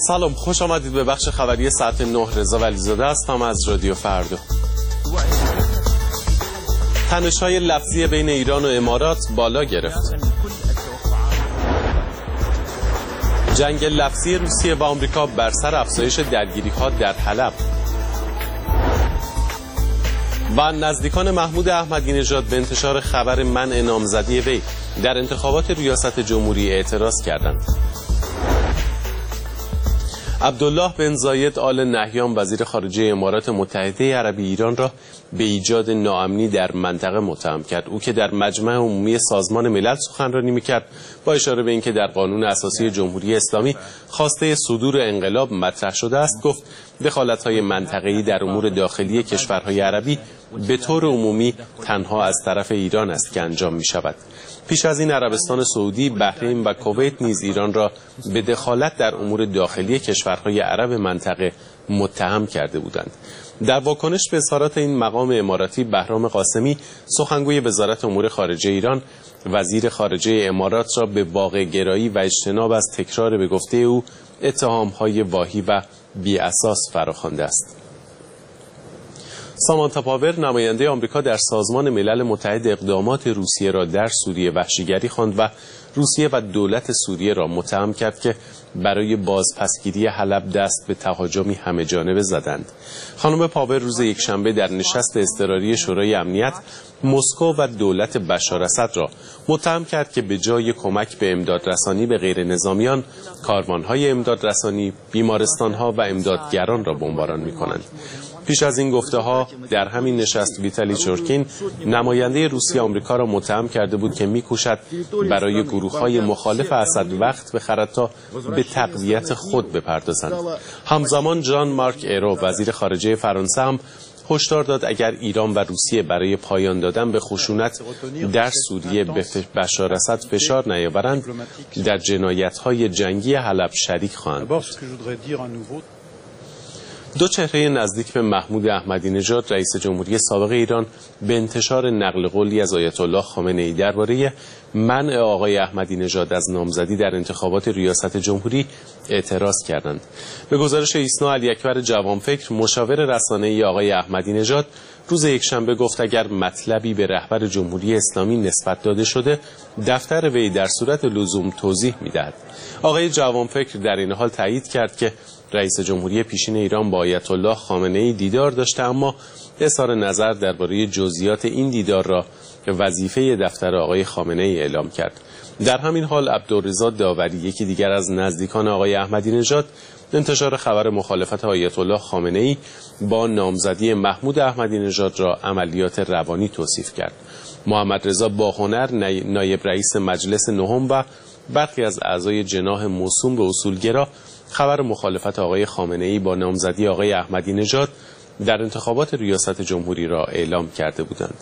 سلام، خوش آمدید به بخش خبری ساعت 9. رضا ولیزاده هستم از رادیو فردا. تنش‌های لفظی بین ایران و امارات بالا گرفت. جنگ لفظی روسیه و آمریکا بر سر افزایش درگیری‌ها در حلب. و نزدیکان محمود احمدی نژاد به انتشار خبر منع نامزدی وی در انتخابات ریاست جمهوری اعتراض کردند. عبدالله بن زاید آل نهیان وزیر خارجه امارات متحده عربی ایران را به ایجاد ناامنی در منطقه متهم کرد. او که در مجمع عمومی سازمان ملل سخنرانی می‌کرد با اشاره به اینکه در قانون اساسی جمهوری اسلامی خواسته صدور انقلاب مطرح شده است، گفت دخالت‌های منطقه‌ای در امور داخلی کشورهای عربی به طور عمومی تنها از طرف ایران است که انجام می‌شود. پیش از این عربستان سعودی، بحرین و کویت نیز ایران را به دخالت در امور داخلی کشورهای عرب منطقه متهم کرده بودند. در واکنش به اظهارات این مقام اماراتی، بهرام قاسمی سخنگوی وزارت امور خارجه ایران وزیر خارجه امارات را به واقع‌گرایی و اجتناب از تکرار به گفته او اتهام‌های واهی و بی اساس فراخوانده است. سامانتا پاور نماینده آمریکا در سازمان ملل متحد اقدامات روسیه را در سوریه وحشیگری خواند و روسیه و دولت سوریه را متهم کرد که برای بازپسگیری حلب دست به تهاجمی همه‌جانبه زدند. خانم پاور روز یکشنبه در نشست اضطراری شورای امنیت مسکو و دولت بشار اسد را متهم کرد که به جای کمک به امدادرسانی به غیر نظامیان، کاروان‌های امدادرسانی، بیمارستان‌ها و امدادگران را بمباران می‌کنند. پیش از این گفته‌ها در همین نشست ویتالی چورکین نماینده روسیه آمریکا را متهم کرده بود که می‌کوشد برای گروه‌های مخالف اسد وقت بخرد تا به تقویت خود بپردازند. همزمان ژان مارک ایرو وزیر خارجه فرانسه هم هشدار داد اگر ایران و روسیه برای پایان دادن به خشونت در سوریه به بشار اسد فشار نیاورند، در جنایت‌های جنگی حلب شریک خواهند بود. دو چهره نزدیک به محمود احمدی نژاد رئیس جمهوری سابق ایران به انتشار نقل قولی از آیت الله خامنه ای درباره منع آقای احمدی نژاد از نامزدی در انتخابات ریاست جمهوری اعتراض کردند. به گزارش ایسنا علی‌اکبر جوانفکر، مشاور رسانه‌ای آقای احمدی نژاد، روز یکشنبه گفت اگر مطلبی به رهبر جمهوری اسلامی نسبت داده شده، دفتر وی در صورت لزوم توضیح می‌دهد. آقای جوانفکر در این حال تایید کرد که رئیس جمهوری پیشین ایران با آیت الله خامنه ای دیدار داشته، اما اظهار نظر درباره جزئیات این دیدار را وظیفه دفتر آقای خامنه ای اعلام کرد. در همین حال عبدالرضا داوری، یکی دیگر از نزدیکان آقای احمدی نژاد، انتشار خبر مخالفت آیت الله خامنه ای با نامزدی محمود احمدی نژاد را عملیات روانی توصیف کرد. محمد رضا باهنر، نایب رئیس مجلس نهم و برخی از اعضای جناح موسوم به اصولگرا خبر مخالفت آقای خامنه ای با نامزدی آقای احمدی نژاد در انتخابات ریاست جمهوری را اعلام کرده بودند.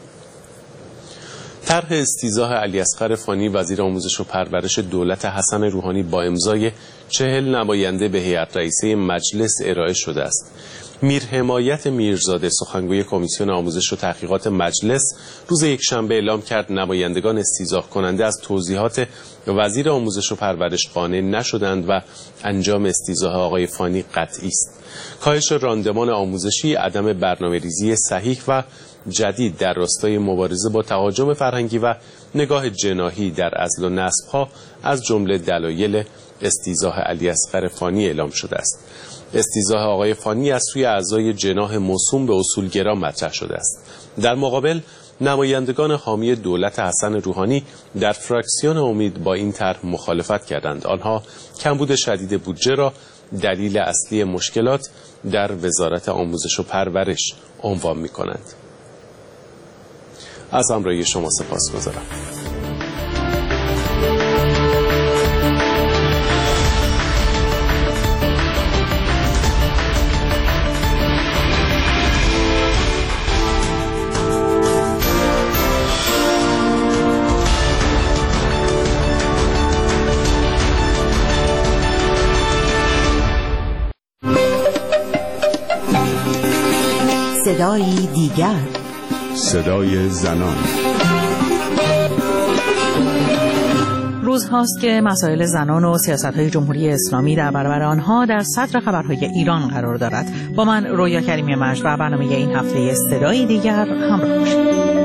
طرح استیضاح علیاصغر فانی وزیر آموزش و پرورش دولت حسن روحانی با امضای 40 نماینده به هیئت رئیسه مجلس ارائه شده است. میر حمایت میرزاده، سخنگوی کمیسیون آموزش و تحقیقات مجلس، روز یکشنبه اعلام کرد نمایندگان استیضاح کننده از توضیحات وزیر آموزش و پرورش قانع نشدند و انجام استیضاح آقای فانی قطعی است. کاهش راندمان آموزشی، عدم برنامه‌ریزی صحیح و جدید در راستای مبارزه با تهاجم فرهنگی و نگاه جناحی در عزل و نصب‌ها از جمله دلایل استیضاح علیاصغر فانی اعلام شده است. استیضاح آقای فانی از سوی اعضای جناح موسوم به اصولگرا مطرح شده است. در مقابل نمایندگان حامی دولت حسن روحانی در فراکسیون امید با این طرح مخالفت کردند. آنها کمبود شدید بودجه را دلیل اصلی مشکلات در وزارت آموزش و پرورش عنوان می‌کنند. از همراهی شما سپاسگزارم. صدای دیگر، صدای زنان. روزهاست که مسائل زنان و سیاست‌های جمهوری اسلامی در برابر آنها در صدر خبرهای ایران قرار دارد. با من رویا کریمی مجد و برنامه این هفته صدای دیگر همراه باشید.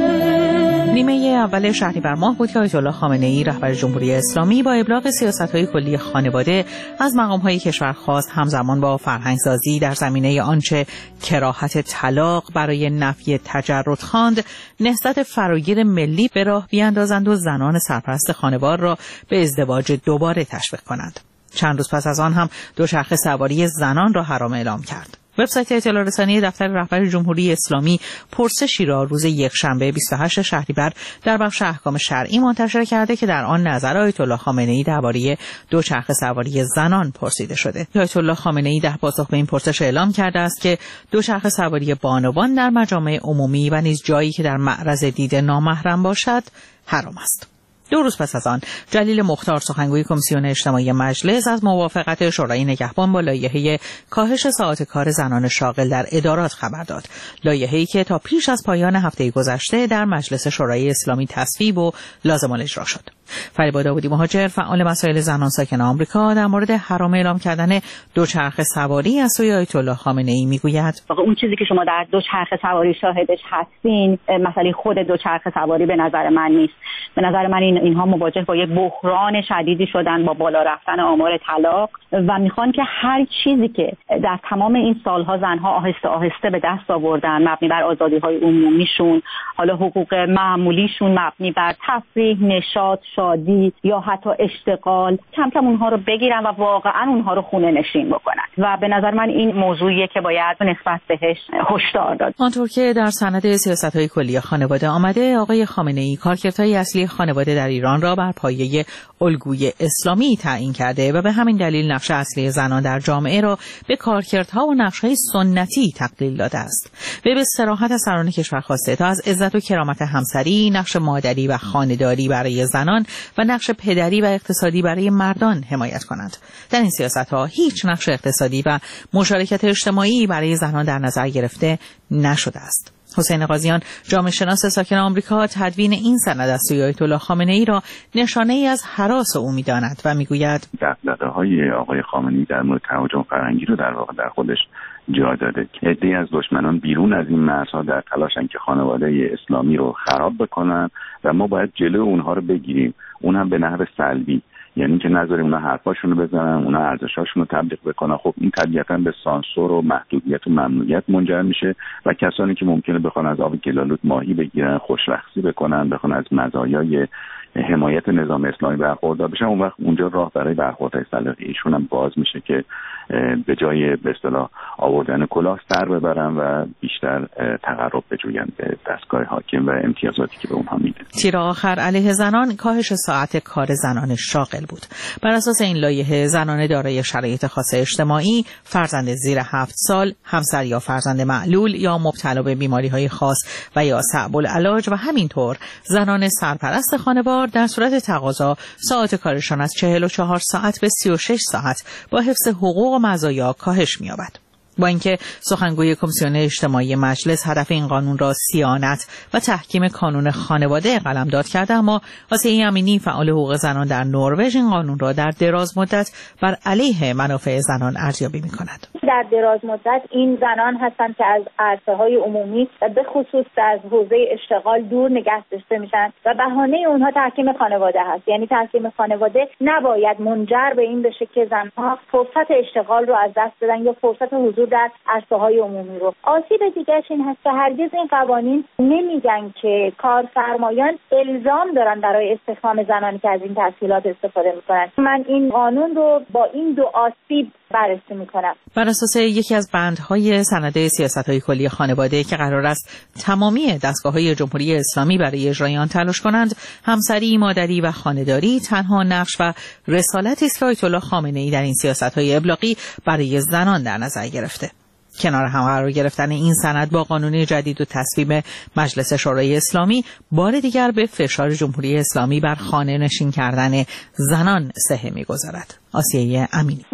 نیمه اول شهریور ماه بود که آیت الله خامنه‌ای رهبر جمهوری اسلامی با ابلاغ سیاست‌های کلی خانواده از مقام‌های کشور خواست همزمان با فرهنگ‌سازی در زمینه آنچه کراهت طلاق برای نفی تجرد خواند، نهضت فراگیر ملی به راه بیاندازند و زنان سرپرست خانوار را به ازدواج دوباره تشویق کنند. چند روز پس از آن هم دوچرخه سواری زنان را حرام اعلام کرد. وبسایت اطلاع رسانی دفتر رهبر جمهوری اسلامی پرسشی را روز یکشنبه 28 شهریور در بخش احکام شرعی منتشر کرده که در آن نظر آیت الله خامنه‌ای درباره دوچرخه سواری زنان پرسیده شده. آیت الله خامنه‌ای در پاسخ به این پرسش اعلام کرده است که دوچرخه سواری بانوان در مجامع عمومی و نیز جایی که در معرض دید نامحرم باشد حرام است. 2 روز پس از آن جلیل مختار سخنگوی کمیسیون اجتماعی مجلس از موافقت شورای نگهبان با لایحه کاهش ساعات کار زنان شاغل در ادارات خبر داد. لایحه‌ای که تا پیش از پایان هفته گذشته در مجلس شورای اسلامی تصویب و لازم الاجرا شد. فریبا داودی مهاجر فعال مسائل زنان ساکن آمریکا در مورد حرام اعلام کردن دوچرخه سواری از سوی آیت الله خامنه‌ای میگوید: اون چیزی که شما در دوچرخه سواری شاهدش هستین، مسئله خود دوچرخه سواری به نظر من نیست. به نظر من اینها مواجه با یک بحران شدیدی شدن با بالا رفتن آمار طلاق و میخوان که هر چیزی که در تمام این سالها زنها آهسته آهسته به دست آوردن مبنی بر آزادی‌های عمومیشون، حالا حقوق معمولیشون مبنی بر تفریح، نشاط، شادی یا حتی اشتغال، کم کم اونها رو بگیرن و واقعا اونها رو خونه نشین بکنن و به نظر من این موضوعیه که باید نسبت بهش هشدار داد. آنطور که در سند سیاست‌های کلی خانواده آمده، آقای خامنه‌ای کارکردهای اصلی خانواده در ایران را بر پایه الگوی اسلامی تعیین کرده و به همین دلیل نقش اصلی زنان در جامعه را به کارکردها و نقش‌های سنتی تقلیل داده است. و به صراحت از سران کشور خواسته تا از عزت و کرامت همسری، نقش مادری و خانه‌داری برای زنان و نقش پدری و اقتصادی برای مردان حمایت کنند. در این سیاست‌ها هیچ نقش اقتصادی و مشارکت اجتماعی برای زنان در نظر گرفته نشده است. حسین قاضیان، جامعه شناس ساکن آمریکا، تدوین این سند از سوی آیت الله خامنه‌ای را نشانه‌ای از هراس او می‌داند و می‌گوید دغدغه‌های آقای خامنه‌ای در مورد تهاجم فرهنگی رو در واقع در خودش جا داده که عده‌ای از دشمنان بیرون از این مرزها در تلاشن که خانواده اسلامی رو خراب بکنن و ما باید جلو اونها رو بگیریم، اون هم به نحو سلبی، یعنی که نذاریم اونا حرفاشون رو بزنن، اونا ارزشاشون رو تبلیغ بکنن. خب این طبیعتاً به سانسور و محدودیت و ممنوعیت منجر میشه و کسانی که ممکنه بخوان از آب گلالود ماهی بگیرن، خوشرخصی بکنن، بخوان از مزایای حمایت نظام اسلامی برخوردار بشن، اون وقت اونجا راه برای برخوردهای سلیقه‌ای ایشون هم باز میشه که به جای به اصطلاح آوردن کلاه سر ببرن و بیشتر تقرب بجوین به دستگاه حاکم و امتیازاتی که به اونها میده. تیر آخر علیه زنان کاهش ساعت کار زنان شاغل بود. بر اساس این لایحه زنان دارای شرایط خاص اجتماعی، فرزند زیر 7 سال، همسر یا فرزند معلول یا مبتلا به بیماری‌های خاص و یا صعب العلاج و همینطور زنان سرپرست خانوار در صورت تقاضا ساعت کارشان از 44 ساعت به 36 ساعت با حفظ حقوق و مزایا کاهش می‌یابد. با اینکه سخنگوی کمیسیون اجتماعی مجلس هدف این قانون را صیانت و تحکیم کانون خانواده قلمداد کرده، اما آسیه امینی فعال حقوق زنان در نروژ این قانون را در دراز مدت بر علیه منافع زنان ارزیابی می‌کند. در دراز مدت این زنان هستند که از عرصه‌های عمومی و به خصوص از حوزه اشتغال دور نگه داشته میشن و بهانه اونها تحکیم خانواده هست. یعنی تحکیم خانواده نباید منجر به این بشه که زنها فرصت اشتغال رو از دست بدن یا فرصت حضور در عرصه‌های عمومی رو. آسیب دیگرش این هست که هرگز این قوانین نمیگن که کارفرمایان الزام دارن برای استخدام زنانی که از این تسهیلات استفاده میکنن. من این قانون رو با این دو آسیب بررسی میکنم. بر اساس یکی از بندهای سند سیاست‌های کلی خانواده که قرار است تمامی دستگاه‌های جمهوری اسلامی برای اجرای آن تلاش کنند، همسری، مادری و خانه‌داری تنها نقش و رسالتی است که آیت الله خامنه‌ای در این سیاست‌های ابلاغی برای زنان در نظر گرفته. کنار هم قرار گرفتن این سند با قانون جدید و تصویب مجلس شورای اسلامی بار دیگر به فشار جمهوری اسلامی بر خانه نشین کردن زنان سهه می‌گذارد. آسیه امینی. ببینید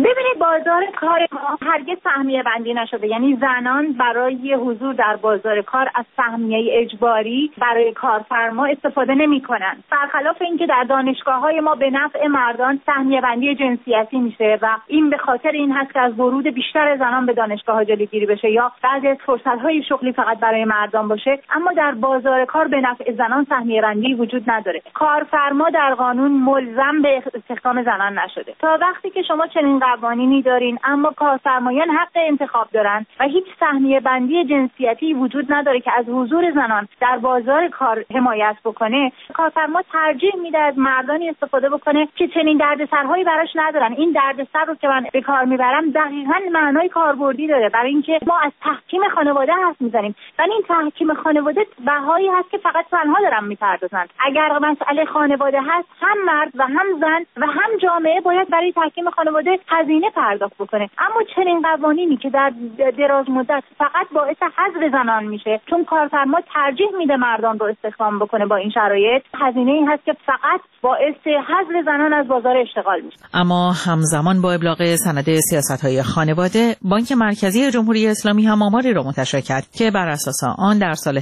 بازار کار ما هرگز سهمیه بندی نشده، یعنی زنان برای حضور در بازار کار از سهمیه اجباری برای کارفرما استفاده نمی‌کنند. برخلاف اینکه در دانشگاه‌های ما به نفع مردان سهمیه بندی جنسیتی میشه و این به خاطر این هست که از ورود بیشتر زنان به دانشگاه‌ها جلوگیری بشه یا بعضی از فرصت‌های شغلی فقط برای مردان باشه، اما در بازار کار به نفع زنان سهمیه بندی وجود نداره. کارفرما در قانون ملزم به استخدام زنان نشده. تا وقتی که شما چنین قوانینی دارین اما کارفرمایان حق انتخاب دارن و هیچ سهمیه بندی جنسیتی وجود نداره که از حضور زنان در بازار کار حمایت بکنه، کارفرما ترجیح میده از مردانی استفاده بکنه که چنین دردسرهایی براش ندارن. این دردسر رو که من به کار میبرم دقیقاً معنای کاربردی داره، برای اینکه ما از تحکیم خانواده حرف میزنیم ولی این تحکیم خانواده بهایی هست که فقط زنها دارن میپردازن. اگر مسئله خانواده هست هم مرد و هم زن و هم جامعه باید برای تحکیم خانواده هزینه پرداخت بکنه. اما چنین قوانینی که در دراز مدت فقط باعث حذف زنان میشه چون کارفرما ترجیح میده مردان رو استخدام بکنه، با این شرایط هزینه این هست که فقط باعث حذف زنان از بازار اشتغال میشه. اما همزمان با ابلاغ سند سیاست‌های خانواده، بانک مرکزی جمهوری اسلامی هم آماری را منتشر کرد که بر اساس آن در سال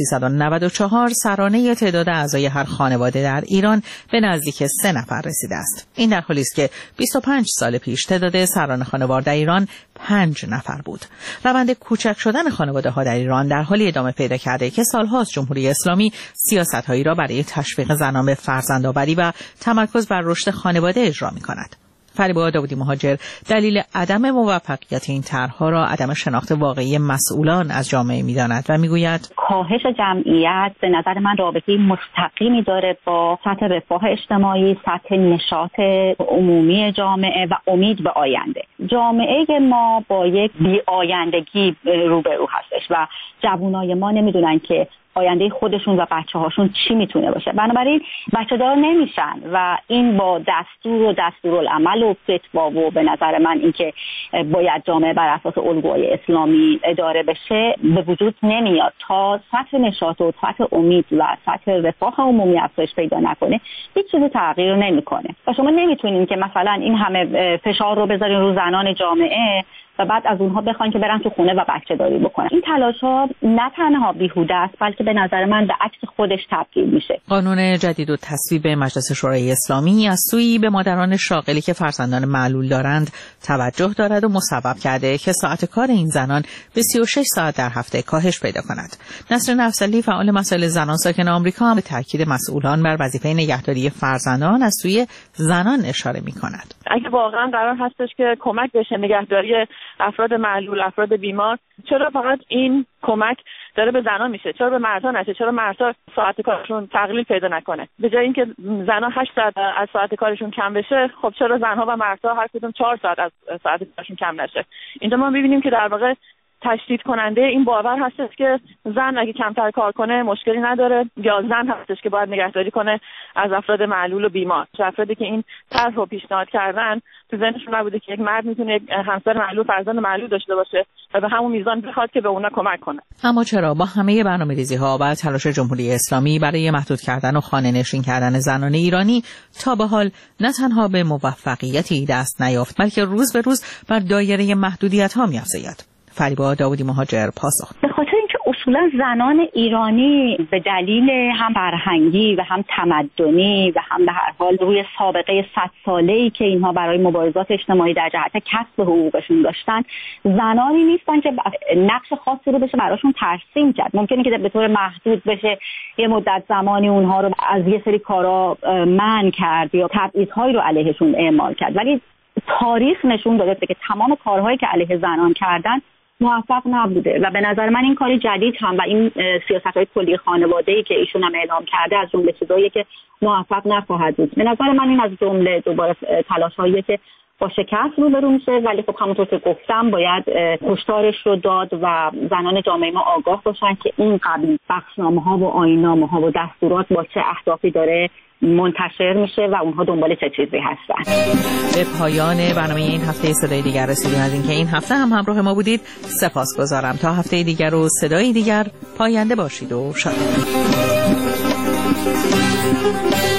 1394 سرانه تعداد اعضای هر خانواده در ایران به نزدیک 3 نفر رسیده است. این در حالی است که 25 سال پیش تعداد سران خانوار در ایران 5 نفر بود. روند کوچک شدن خانواده‌ها در ایران در حالی ادامه پیدا کرده که سال‌هاست جمهوری اسلامی سیاست‌هایی را برای تشویق زنان به فرزندآوری و تمرکز بر رشد خانواده اجرا می‌کند. فریبا داودی مهاجر دلیل عدم موفقیت این طرح‌ها را عدم شناخت واقعی مسئولان از جامعه می‌داند و می‌گوید کاهش جمعیت به نظر من رابطه مستقیمی داره با سطح رفاه اجتماعی، سطح نشاط عمومی جامعه و امید به آینده. جامعه ما با یک بی‌آیندگی روبرو هستش و جوانای ما نمی‌دونن که آینده خودشون و بچه‌هاشون چی میتونه باشه، بنابراین بچه‌دار نمیشن و این با دستور و دستورالعمل و فتوا و به نظر من اینکه باید جامعه بر اساس الگوهای اسلامی اداره بشه به وجود نمیاد. تا سطح نشاط و سطح امید و سطح رفاه عمومی افزایش پیدا نکنه هیچ چیزی تغییر نمیکنه و شما نمیتونین که مثلا این همه فشار رو بذارین رو زنان جامعه و بعد از اونها بخواین که برن تو خونه و بچه داری بکنن. این تلاش‌ها نه تنها بیهوده است بلکه به نظر من به عکس خودش تبدیل میشه. قانون جدید و تصویب مجلس شورای اسلامی از سوی به مادران شاغلی که فرزندان معلول دارند توجه دارد و مصوب کرده که ساعت کار این زنان به 36 ساعت در هفته کاهش پیدا کند. نسرین افضلی فعال مسائل زنان ساکن آمریکا هم به تاکید مسئولان بر وظیفه نگهداری فرزندان از سوی زنان اشاره می‌کند. اگه واقعا قرار هستش که کمک بشه نگهداری افراد معلول، افراد بیمار، چرا فقط این کمک داره به زنان میشه؟ چرا به مردها نشه؟ چرا مردها ساعت کارشون تقلیل پیدا نکنه؟ به جای اینکه زنها 8 ساعت از ساعت کارشون کم بشه، خب چرا زنها و مردها هر کدوم 4 ساعت از ساعت کارشون کم نشه؟ اینجا ما می‌بینیم که در واقع تشدید کننده این باور هستش که زن اگه کمتر کار کنه مشکلی نداره، یا زن هستش که باید نگهداری کنه از افراد معلول و بیمار. افرادی که این طرح رو پیشنهاد کردن تو ذهنشون نبوده که یک مرد میتونه یک همسر معلول، فرزند معلول داشته باشه و به همون میزان بخواد که به اونا کمک کنه. اما چرا با همه برنامه‌ریزی‌ها و تلاش جمهوری اسلامی برای محدود کردن و خانه‌نشین کردن زنان ایرانی تا به حال نه تنها به موفقیتی دست نیافت، بلکه روز به روز بر دایره محدودیت‌ها می‌افزاید؟ فریبا داودی مهاجر پاسخ: به خاطر اینکه اصولا زنان ایرانی به دلیل هم فرهنگی و هم تمدنی و هم به هر حال روی سابقه 100 ساله‌ای که اینها برای مبارزات اجتماعی در جهت کسب حقوقشون داشتن، زنانی نیستن که نقش خاصی رو بشه براشون ترسیم کرد. ممکنه که به طور محدود بشه یه مدت زمانی اونها رو از یه سری کارا منع کرد یا تبعیض‌هایی رو علیهشون اعمال کرد، ولی تاریخ نشون داده که تمام کارهایی که علیه زنان کردن موفق نبوده و به نظر من این کاری جدید هم و این سیاست‌های کلی خانواده‌ای که ایشون هم اعلام کرده از جمله چیزاییه که موفق نخواهد بود. به نظر من این از جمله دوباره تلاش‌هایی که با شکست روبرو میشه، ولی خب همونطور که گفتم باید هشدارش رو داد و زنان جامعه ما آگاه باشن که این قبیل بخشنامه‌ها و آیین‌نامه‌ها و دستورات با چه اهدافی داره منتشر میشه و اونها دنبال چه چیزی هستن. به پایان برنامه این هفته صدای دیگر رسیدیم. از اینکه این هفته هم همراه ما بودید سپاسگزارم. تا هفته دیگر و صدای دیگر پاینده باشید و شاد.